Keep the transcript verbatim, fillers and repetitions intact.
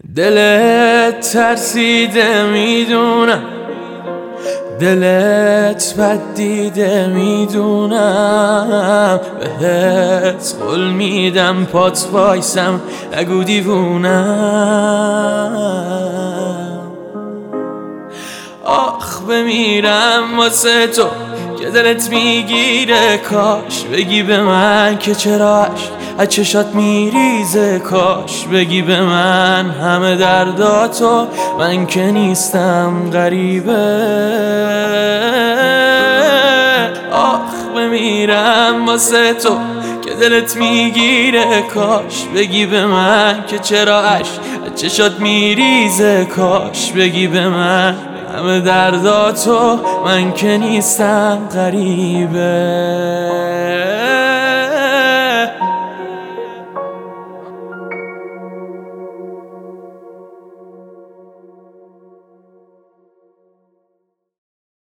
دلت ترسیده میدونم، دلت بد دیده میدونم، بهت قول میدم پات وایسم نگو دیوونم. آخ بمیرم واسه تو که دلت میگیره، کاش بگی به من که چرا از چشات میریزه، کاش بگی به من همه درداتو، من که نیستم غریبه. آخ بمیرم واسه تو که دلت میگیره، کاش بگی به من که چرا از چشات میریزه، کاش بگی به من همه درداتو، من که نیستم غریبه.